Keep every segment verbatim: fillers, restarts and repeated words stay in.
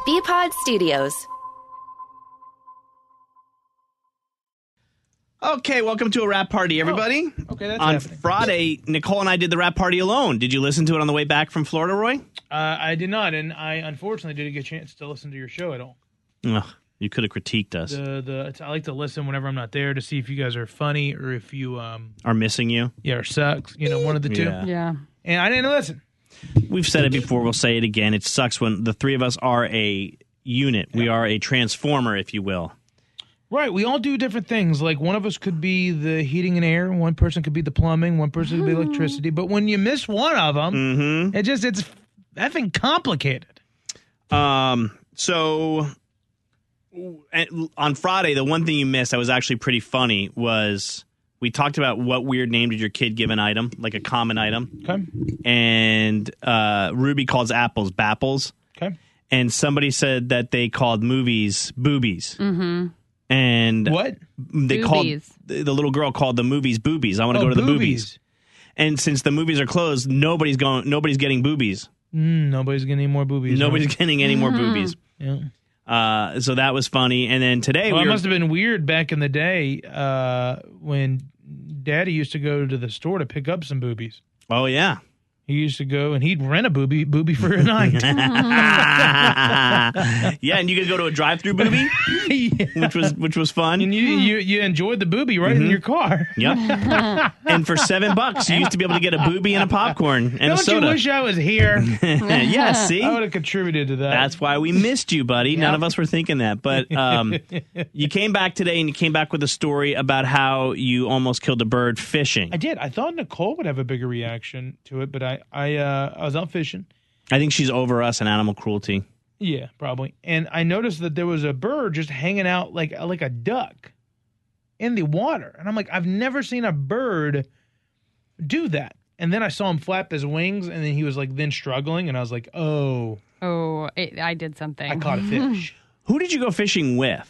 B-Pod Studios. Okay, welcome to a rap party, everybody. Oh, okay, that's On happening. Friday, Nicole and I did the rap party alone. Did you listen to it on the way back from Florida, Roy? Uh, I did not, and I unfortunately didn't get a chance to listen to your show at all. Ugh, you could have critiqued us. The the it's, I like to listen whenever I'm not there to see if you guys are funny or if you um Are missing you? yeah or sucks. You know, one of the two. Yeah. Yeah. And I didn't listen. We've said it before. We'll say it again. It sucks when the three of us are a unit. We are a transformer, if you will. Right, we all do different things. Like one of us could be the heating and air, one person could be the plumbing, one person could be electricity. But when you miss one of them, Mm-hmm. it just it's effing complicated. Um. So and on Friday, the one thing you missed that was actually pretty funny was we talked about what weird name did your kid give an item, like a common item. Okay. And uh, Ruby calls apples bapples. Okay. And somebody said that they called movies boobies. Mm-hmm. And What? they Boobies. called the little girl called the movies boobies. I want to Oh, go to the boobies. boobies. And since the movies are closed, nobody's going. Nobody's getting boobies. Mm, nobody's getting any more boobies. Nobody's huh? getting any more boobies. Yeah. Uh, so that was funny. And then today Well, we it were, must have been weird back in the day uh, when Daddy used to go to the store to pick up some boobies. oh yeah. He used to go and he'd rent a booby booby for a night. Yeah, and you could go to a drive-through booby, Yeah. which was which was fun. And you, you you enjoyed the booby right Mm-hmm. in your car. Yep. And for seven bucks, you used to be able to get a booby and a popcorn and a Don't soda. you wish I was here? Yeah, see? I would have contributed to that. That's why we missed you, buddy. None of us were thinking that. But um, you came back today and you came back with a story about how you almost killed a bird fishing. I did. I thought Nicole would have a bigger reaction to it, but I I uh, I was out fishing. I think she's over us and animal cruelty. Yeah, probably. And I noticed that there was a bird just hanging out like like a duck in the water. And I'm like, I've never seen a bird do that. And then I saw him flap his wings, and then he was like then struggling, and I was like, oh, Oh, it, I did something. I caught a fish. Who did you go fishing with?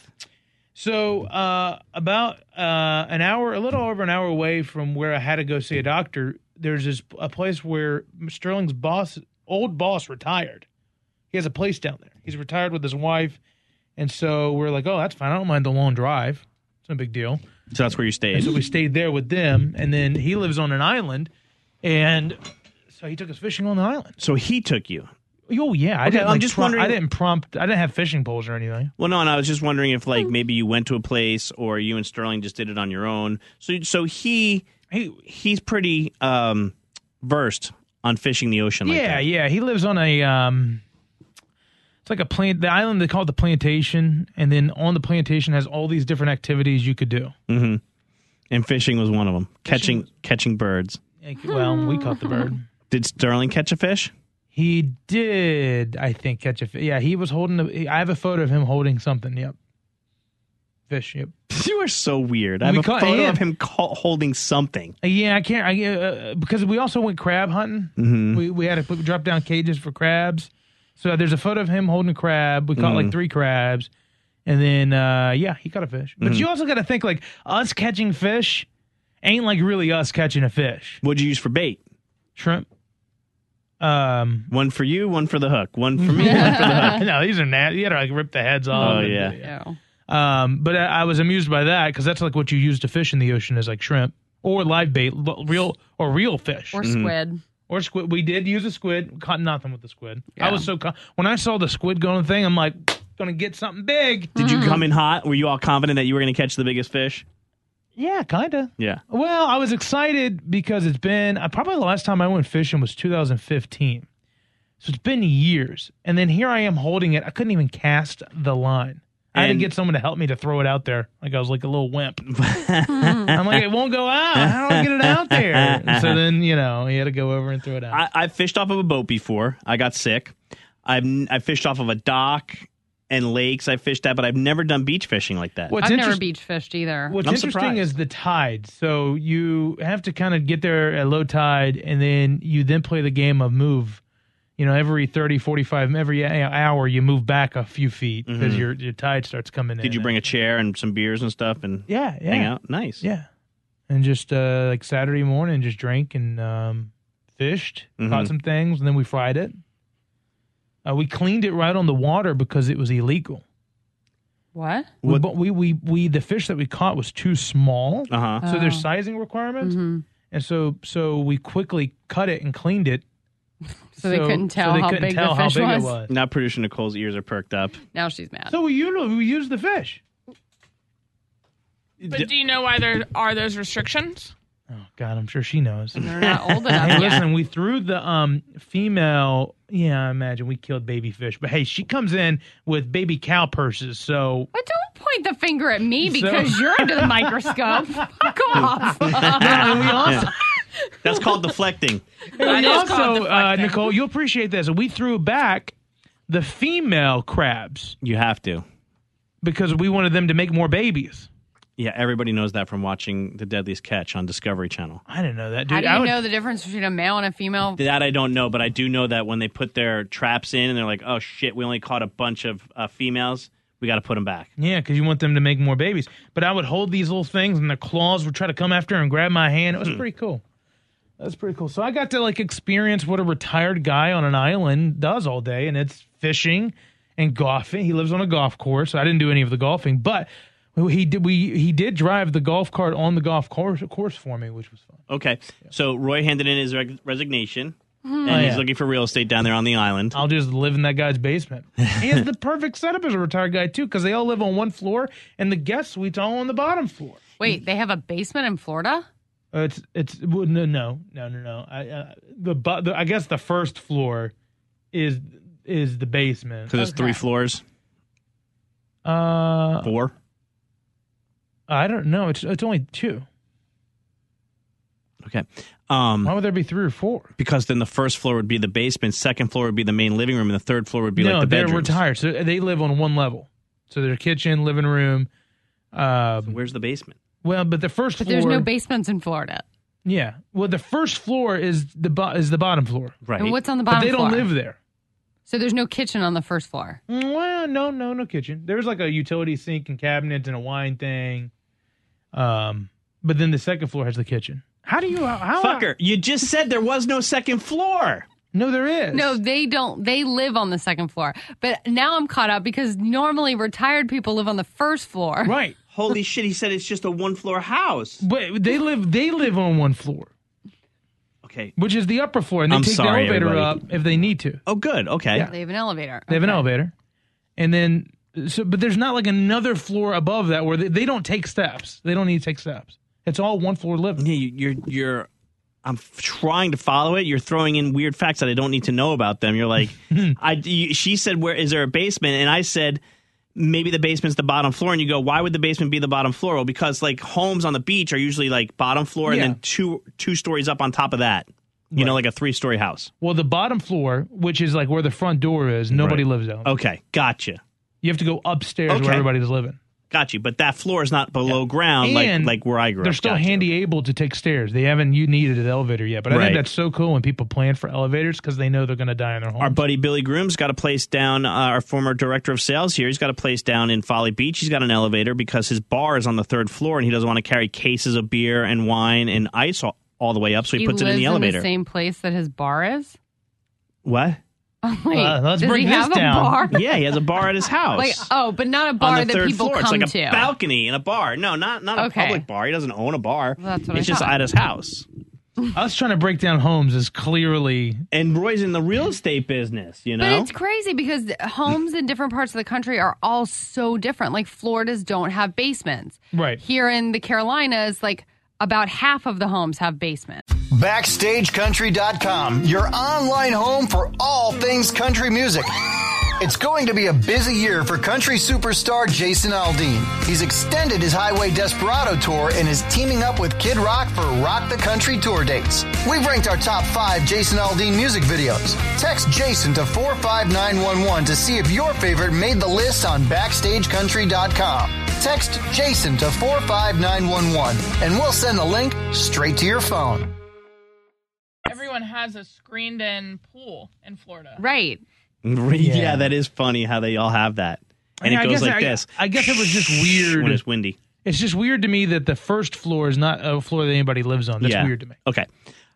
So uh, about uh, an hour, a little over an hour away from where I had to go see a doctor, there's this a place where Sterling's boss, old boss, retired. He has a place down there. He's retired with his wife, and so we're like, oh, that's fine. I don't mind the long drive. It's no big deal. So that's where you stayed. And so we stayed there with them, and then he lives on an island, and so he took us fishing on the island. So he took you. Oh yeah, I Okay, didn't. I'm like, just prom- wondering- I didn't prompt. I didn't have fishing poles or anything. Well, no, and I was just wondering if, like, maybe you went to a place or you and Sterling just did it on your own. So, so he he he's pretty um, versed on fishing the ocean. Like Yeah, that. yeah. He lives on a um it's like a plant the island they call it the plantation, and then on the plantation has all these different activities you could do. Mm-hmm. And fishing was one of them. Catching was- catching birds. Like, well, we caught the bird. Did Sterling catch a fish? He did, I think, catch a fish. Yeah, he was holding a, I have a photo of him holding something. Yep. Fish, yep. You are so weird. I have We a caught- photo yeah. of him ca- holding something. Uh, Yeah, I can't I uh, because we also went crab hunting. Mm-hmm. We we had to put, drop down cages for crabs. So there's a photo of him holding a crab. We caught Mm-hmm. like three crabs. And then uh, yeah, he caught a fish. But Mm-hmm. you also got to think like us catching fish ain't like really us catching a fish. What'd you use for bait? Shrimp. Um One for you, one for the hook. One for me, one for the hook. no, these are nasty. You got to like rip the heads off. Oh, and- yeah. Yeah. Um, but I, I was amused by that because that's like what you use to fish in the ocean is like shrimp or live bait, l- real or real fish Or squid. or squid. We did use a squid. Caught nothing with the squid. I Yeah. was so con- when I saw the squid going thing, I'm like, gonna get something big. Did you come in hot? Were you all confident that you were going to catch the biggest fish? Yeah, kind of. Yeah. Well, I was excited because it's been uh, probably the last time I went fishing was two thousand fifteen. So it's been years. And then here I am holding it. I couldn't even cast the line. I had to And- get someone to help me to throw it out there. Like I was like a little wimp. I'm like, it won't go out. How do I get it out there? And so then, you know, he had to go over and throw it out. I, I've fished off of a boat before. I got sick. I've I fished off of a dock and lakes. I fished at, but I've never done beach fishing like that. What's I've never interest- beach fished either. What's I'm interesting surprised. is the tide. So you have to kind of get there at low tide, and then you then play the game of move. You know, every thirty, forty-five, every hour you move back a few feet because your your tide starts coming in. Did you bring a chair and some beers and stuff and Yeah, yeah. hang out? Nice. Yeah. And just uh, like Saturday morning, just drank and um, fished, Mhm. caught some things, and then we fried it. Uh, we cleaned it right on the water because it was illegal. What? We, What- but we, we, we, the fish that we caught was too small. Uh huh. So there's Oh. sizing requirements. Mm-hmm. And so, so we quickly cut it and cleaned it. So they couldn't tell they how couldn't big tell the how fish big was? it was. Now producer Nicole's ears are perked up. Now she's mad. So we, you know, we used the fish. But do you know why there are those restrictions? Oh God, I'm sure she knows. They're not old Hey, enough yet. listen, we threw the um female. Yeah, I imagine we killed baby fish, but hey, she comes in with baby cow purses. So But don't point the finger at me So- because you're under the microscope. Fuck off. and we also, That's called deflecting. That we is also called uh, deflecting. Nicole, you'll appreciate this. We threw back the female crabs You have to. because we wanted them to make more babies. Yeah, everybody knows that from watching The Deadliest Catch on Discovery Channel. I didn't know that, dude. How do I you would- know the difference between a male and a female? That I don't know, but I do know that when they put their traps in and they're like, oh shit, we only caught a bunch of uh, females, we got to put them back. Yeah, because you want them to make more babies. But I would hold these little things, and the claws would try to come after and grab my hand. It was pretty cool. That was pretty cool. So I got to like experience what a retired guy on an island does all day, and it's fishing and golfing. He lives on a golf course, so I didn't do any of the golfing, but he did. We he did drive the golf cart on the golf course course for me, which was fun. Okay, so Roy handed in his reg- resignation, and Oh, he's yeah. looking for real estate down there on the island. I'll just live in that guy's basement. He has the perfect setup as a retired guy too, because they all live on one floor, and the guest suite's all on the bottom floor. Wait, they have a basement in Florida? Uh, it's it's well, no no no no no. I uh, the, bu- the I guess the first floor is is the basement. Because there's Okay. three floors, Uh, four. I don't know. It's it's only two. Okay, um, Why would there be three or four? because then the first floor would be the basement, second floor would be the main living room, and the third floor would be no, like the they're bedrooms. retired, so they live on one level. So their kitchen, living room. Um, Where's the basement? well, but the first But floor. there's no basements in Florida. Yeah. Well, the first floor is the bo- is the bottom floor, Right. And what's on the but bottom they don't floor? live there. So there's no kitchen on the first floor. Mm, Well, no, no, no kitchen. There's like a utility sink and cabinet and a wine thing. Um, but then the second floor has the kitchen. How do you? How? Fucker, you just said there was no second floor. No, there is. No, they don't. They live on the second floor. But now I'm caught up because normally retired people live on the first floor. Right. Holy shit, he said it's just a one floor house. But they live. They live on one floor, Okay. which is the upper floor, and they I'm take sorry, the elevator everybody. up if they need to. Oh, good. Okay. Yeah. They have an elevator. They have an Okay. elevator, and then so. But there's not like another floor above that where they, they don't take steps. They don't need to take steps. It's all one floor living. Yeah, you- you're you're. I'm f- trying to follow it. You're throwing in weird facts that I don't need to know about them. You're like, I. You, she said, "Where is there a basement?" And I said, "Maybe the basement's the bottom floor." And you go, "Why would the basement be the bottom floor?" Well, because like homes on the beach are usually like bottom floor and Yeah. then two two stories up on top of that. You know, Right. like a three story house. Well, the bottom floor, which is like where the front door is, nobody Right. lives down. Okay, gotcha, You have to go upstairs Okay. where everybody's living. got you. But that floor is not below ground like And like where I grew They're up. still Gotcha. handy able to take stairs. They haven't you needed an elevator yet. But I Right. think that's so cool when people plan for elevators because they know they're going to die in their home. Our buddy Billy Groom's got a place down, uh, our former director of sales here. He's got a place down in Folly Beach. He's got an elevator because his bar is on the third floor and he doesn't want to carry cases of beer and wine and ice all, all the way up, so he, He puts it lives in the elevator. same place that his bar is. What? Oh, wait, Uh, let's does break he this have down. a bar? Yeah, he has a bar at his house. Like, oh, but not a on bar the that third people floor. come It's like a to. balcony and a bar. No, not not a Okay. public bar. He doesn't own a bar. Well, that's what it's I just thought. at his house. Us trying to break down homes is clearly And Roy's in the real estate business, you But know? it's crazy because homes in different parts of the country are all so different. Like Florida's don't have basements. right. Here in the Carolinas, like about half of the homes have basements. Backstage Country dot com, your online home for all things country music. It's going to be a busy year for country superstar Jason Aldean. He's extended his Highway Desperado tour and is teaming up with Kid Rock for Rock the Country tour dates. We've ranked our top five Jason Aldean music videos. Text Jason to four five nine one one to see if your favorite made the list on Backstage Country dot com. Text Jason to four five nine one one and we'll send the link straight to your phone. Everyone has a screened-in pool in Florida. Right. yeah. Yeah. that is funny how they all have that. And Yeah, I it goes guess like I- this. I guess it was just weird. When it's windy. It's just weird to me that the first floor is not a floor that anybody lives on. That's Yeah. weird to me. Okay.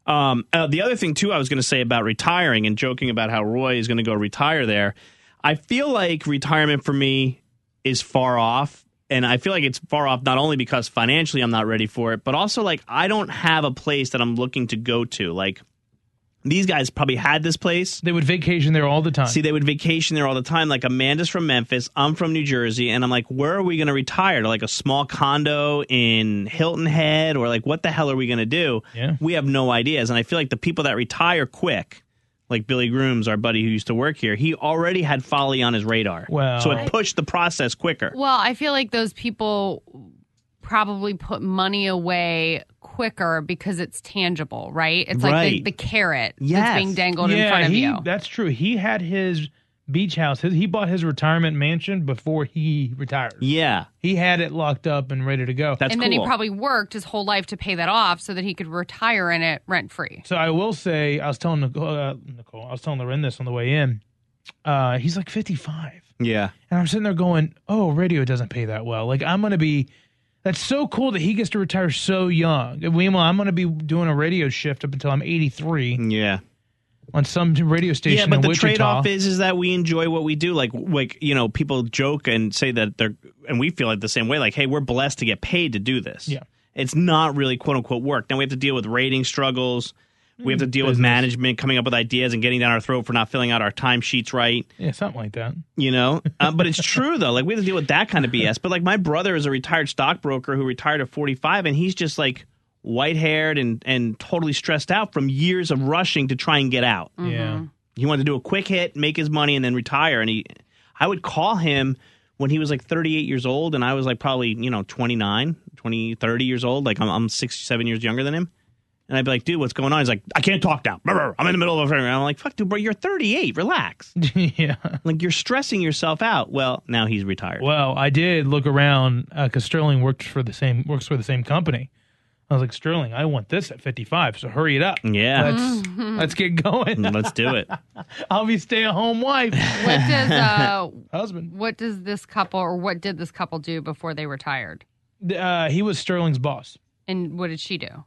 Um, uh, the other thing, too, I was going to say about retiring and joking about how Roy is going to go retire there. I feel like retirement for me is far off. And I feel like it's far off not only because financially I'm not ready for it, but also like I don't have a place that I'm looking to go to. Like these guys probably had this place. They would vacation there all the time. See, they would vacation there all the time. Like Amanda's from Memphis. I'm from New Jersey. And I'm like, where are we going to retire? To like a small condo in Hilton Head? Or like, what the hell are we going to do? Yeah. We have no ideas. And I feel like the people that retire quick, like Billy Grooms, our buddy who used to work here, he already had Folly on his radar. Well, so it pushed the process quicker. Well, I feel like those people probably put money away quicker because it's tangible, right? It's like Right. the, the carrot Yes. that's being dangled yeah, in front of he, you. that's true. He had his beach house. His, he bought his retirement mansion before he retired. Yeah, He had it locked up and ready to go. that's and cool. then he probably worked his whole life to pay that off so that he could retire in it rent free. So I will say, I was telling Nicole, uh, Nicole I was telling Loren this on the way in. Uh, he's like fifty-five. yeah. And I'm sitting there going, oh, radio doesn't pay that well. Like, I'm going to be, that's so cool that he gets to retire so young. And meanwhile, I'm going to be doing a radio shift up until I'm eighty-three Yeah. on some radio station Yeah, but in the Wichita. trade-off is is that we enjoy what we do. Like, like you know, people joke and say that they're, and we feel like the same way. Like, hey, we're blessed to get paid to do this. Yeah. It's not really quote unquote work. Now we have to deal with rating struggles. We have to deal with Business. management coming up with ideas and getting down our throat for not filling out our timesheets right. Yeah, something like that. You know, uh, but it's true though. Like we have to deal with that kind of B S. But like my brother is a retired stockbroker who retired at forty-five, and he's just like white haired and and totally stressed out from years of rushing to try and get out. Yeah. He wanted to do a quick hit, make his money, and then retire. And he, I would call him when he was like thirty-eight years old, and I was like probably, you know, twenty-nine, twenty, thirty years old. Like I'm, I'm six, seven years younger than him. And I'd be like, dude, what's going on? He's like, I can't talk now. I'm in the middle of a... And I'm like, fuck, dude, bro, you're thirty-eight. Relax. Yeah. Like, you're stressing yourself out. Well, now he's retired. Well, I did look around because Sterling worked for the same works for the same company. I was like, Sterling, I want this at fifty-five, so hurry it up. Yeah. Let's let's get going. Let's do it. I'll be stay-at-home wife, What does uh, husband. what does this couple or what did this couple do before they retired? Uh, he was Sterling's boss. And what did she do?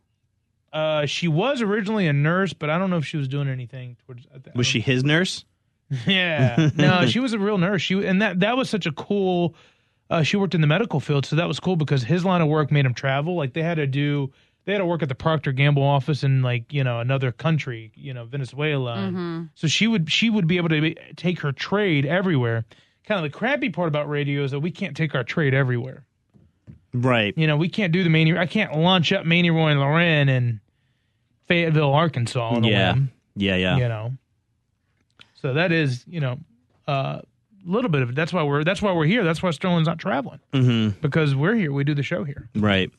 Uh, she was originally a nurse, but I don't know if she was doing anything towards. I th- Was she his nurse? Yeah, no, she was a real nurse. She and that that was such a cool. Uh, she worked in the medical field, so that was cool because his line of work made him travel. Like they had to do, they had to work at the Procter Gamble office in like you know another country, you know Venezuela. And so she would she would be able to be, take her trade everywhere. Kind of the crappy part about radio is that we can't take our trade everywhere. Right. You know, we can't do the Mania. I can't launch up Mania Roy and Loren in Fayetteville, Arkansas. On a Yeah. whim, Yeah, yeah. you know. So that is, you know, a uh, little bit of it. That's why we're that's why we're here. That's why Sterling's not traveling Mm-hmm. because we're here. We do the show here. Right.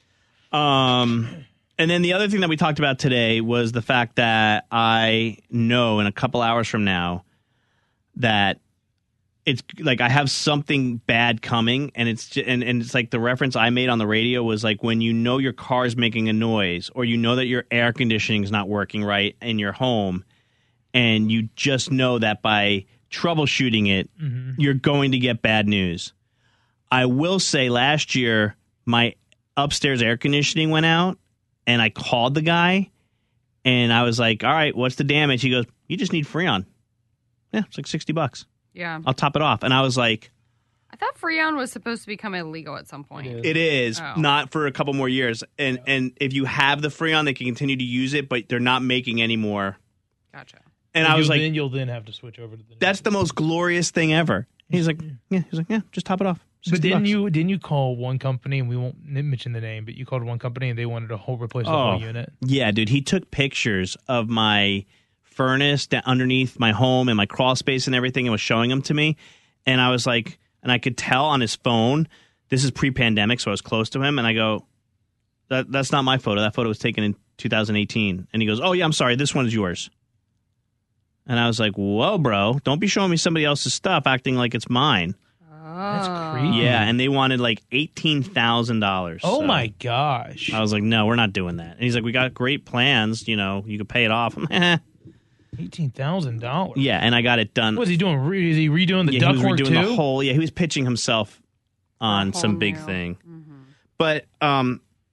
Um, and then the other thing that we talked about today was the fact that I know in a couple hours from now that it's like I have something bad coming, and it's ju- and and it's like the reference I made on the radio was like when you know your car's making a noise, or you know that your air conditioning is not working right in your home, and you just know that by troubleshooting it, you're going to get bad news. I will say last year my upstairs air conditioning went out, and I called the guy, and I was like, all right, what's the damage? He goes, you just need Freon. Yeah, it's like sixty bucks. Yeah. I'll top it off. And I was like, I thought Freon was supposed to become illegal at some point. It it is Oh. not for a couple more years. And and if you have the Freon, they can continue to use it, but they're not making any more. Gotcha. And I was You'll like, then you'll then have to switch over to the. that's the most glorious thing ever. He's like, yeah, he's like, yeah, just top it off. But sixty didn't bucks. you didn't you call one company and we won't mention the name, but you called one company and they wanted to whole replace the Oh. whole unit. Yeah, dude, he took pictures of my furnace da- underneath my home and my crawl space and everything and was showing them to me. And I was like, and I could tell on his phone, this is pre-pandemic, so I was close to him. And I go, that that's not my photo. That photo was taken in two thousand eighteen. And he goes, oh, yeah, I'm sorry. This one's yours. And I was like, whoa, bro, don't be showing me somebody else's stuff acting like it's mine. That's Oh. creepy. Yeah, and they wanted like eighteen thousand dollars. Oh my gosh. I was like, no, we're not doing that. And he's like, we got great plans. You know, you could pay it off. I'm, eh. Eighteen thousand dollars. Yeah, and I got it done. What was he doing? Re- is he redoing the yeah, he was ductwork redoing too? the whole. Yeah, he was pitching himself on whole some big new- thing. But um,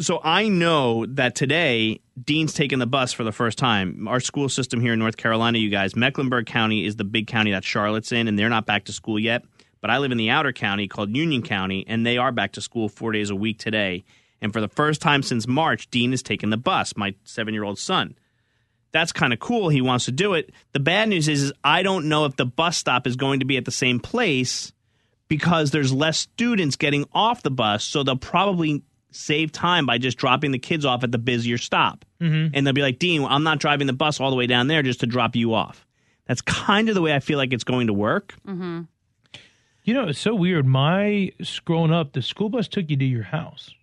So I know that today Dean's taking the bus for the first time. Our school system here in North Carolina, you guys, Mecklenburg County is the big county that Charlotte's in, and they're not back to school yet. But I live in the outer county called Union County, and they are back to school four days a week today. And for the first time since March, Dean is taking the bus, my seven-year-old son. That's kind of cool. He wants to do it. The bad news is, is I don't know if the bus stop is going to be at the same place because there's less students getting off the bus, so they'll probably save time by just dropping the kids off at the busier stop. Mm-hmm. And they'll be like, Dean, I'm not driving the bus all the way down there just to drop you off. That's kind of the way I feel like it's going to work. Mm-hmm. You know, it's so weird. My, growing up, the school bus took you to your house.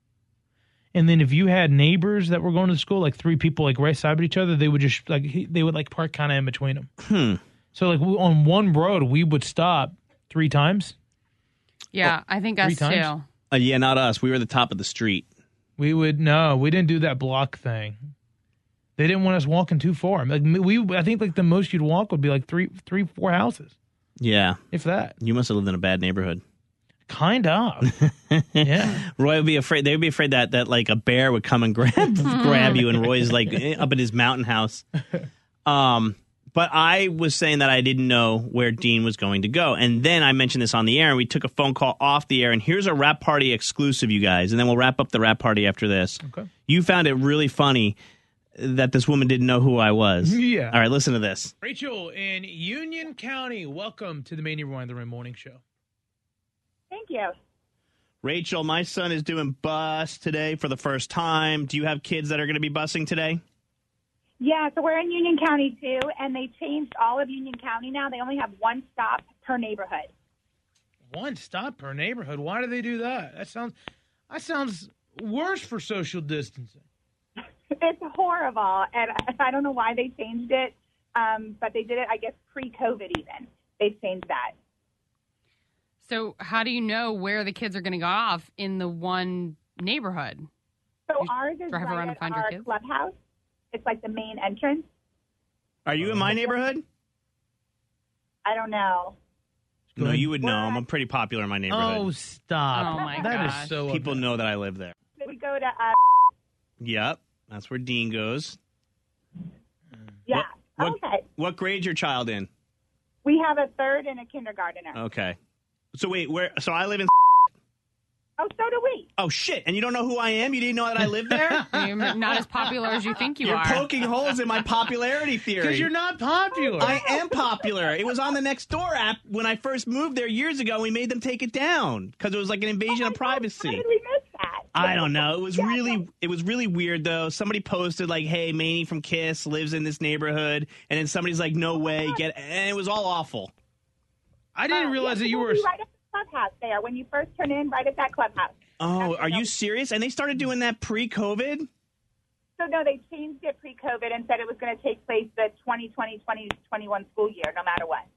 And then if you had neighbors that were going to school, like three people like right side of each other, they would just like, they would like park kind of in between them. Hmm. So like on one road, we would stop three times. Yeah, I think us three times? too. Uh, yeah, not us. We were at the top of the street. We would, no, we didn't do that block thing. They didn't want us walking too far. Like we, I think like the most you'd walk would be like three, three, four houses. Yeah. If that. You must have lived in a bad neighborhood. Kind of. Yeah. Roy would be afraid. They would be afraid that, that like a bear would come and grab grab you, and Roy's like up in his mountain house. Um, but I was saying that I didn't know where Dean was going to go, and then I mentioned this on the air, and we took a phone call off the air. And here's a Wrap Party exclusive, you guys, and then we'll wrap up the Wrap Party after this. Okay. You found it really funny that this woman didn't know who I was. Yeah. All right, listen to this. Rachel in Union County, welcome to the Manny Roy in the Room Morning Show. Thank you. Rachel, my son is doing bus today for the first time. Do you have kids that are going to be busing today? Yeah, so we're in Union County, too, and they changed all of Union County now. They only have one stop per neighborhood. One stop per neighborhood. Why do they do that? That sounds that sounds worse for social distancing. It's horrible, and I don't know why they changed it, um, but they did it, I guess, pre-COVID even. They changed that. So how do you know where the kids are going to go off in the one neighborhood? So You ours is drive around right and at find your our kids? clubhouse. It's like the main entrance. Are you in my neighborhood? I don't know. No, you would know. I'm pretty popular in my neighborhood. Oh, stop. Oh, my That gosh. is so People okay. know that I live there. We go to, uh, Yep, that's where Dean goes. yeah. What- Okay. What grade's your child in? We have a third and a kindergartner. Okay. So wait, where? So I live in. Oh, so do we. Oh shit! And you don't know who I am? You didn't know that I live there? You're not as popular as you think you You're are. poking holes in my popularity theory. Because you're not popular. I am popular. It was on the Nextdoor app when I first moved there years ago. We made them take it down because it was like an invasion Oh of my God, How privacy. did we miss that? I don't know. It was Yeah, really, it was really weird though. Somebody posted like, "Hey, Manny from Kiss lives in this neighborhood," and then somebody's like, "No way!" Get, and it was all awful. I didn't Oh, realize yeah, that you we'll were. be right at the clubhouse there when you first turn in, right at that clubhouse. Oh, That's are you no- serious? And they started doing that pre-COVID? So no, they changed it pre-COVID and said it was going to take place the twenty twenty twenty twenty-one school year, no matter what.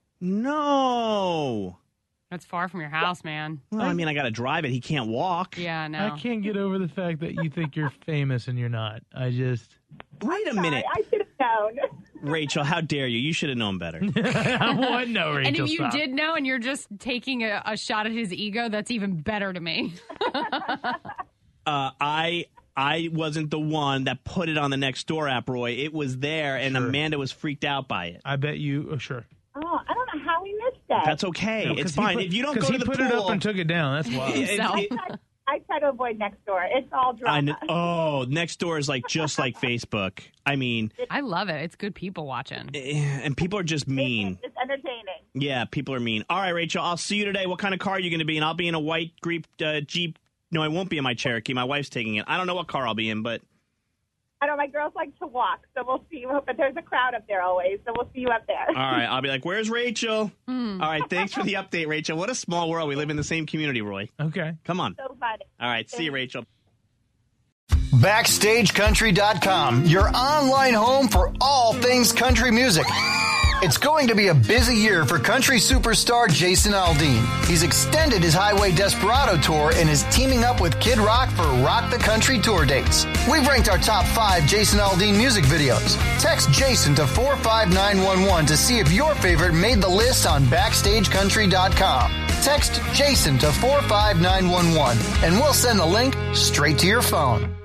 No. That's far from your house, man. Well, I mean, I got to drive it. He can't walk. Yeah, no. I can't get over the fact that you think you're famous and you're not. I just. Wait a minute, I should have known. Rachel. How dare you? You should have known better. I wouldn't know, Rachel. And if you stop. did know and you're just taking a, a shot at his ego, that's even better to me. uh, I I wasn't the one that put it on the Nextdoor app, Roy. It was there, and Sure. Amanda was freaked out by it. I bet you. Oh, sure. Oh, I don't know how we missed that. That's okay. No, 'cause it's he fine. put- if you don't 'cause go he to the put pool, it up and took it down. That's why. it- it- So- it- I try to avoid next door. It's all I drama. kn- oh, Nextdoor is like just like Facebook. I mean, I love it. It's good people watching. eh, and people are just mean. It's entertaining. Yeah, people are mean. All right, Rachel, I'll see you today. What kind of car are you going to be in? I'll be in a white Jeep. Uh, Jeep. No, I won't be in my Cherokee. My wife's taking it. I don't know what car I'll be in, but I know my girls like to walk, so we'll see you. But there's a crowd up there always, so we'll see you up there. all right, I'll be like, "Where's Rachel?" Hmm. All right, thanks for the update, Rachel. What a small world. We live in the same community, Roy. Okay. Come on. So funny. All right, see you, Rachel. Backstage Country dot com, your online home for all things country music. It's going to be a busy year for country superstar Jason Aldean. He's extended his Highway Desperado tour and is teaming up with Kid Rock for Rock the Country tour dates. We've ranked our top five Jason Aldean music videos. Text Jason to four five nine one one to see if your favorite made the list on Backstage Country dot com. Text Jason to four five nine one one and we'll send the link straight to your phone.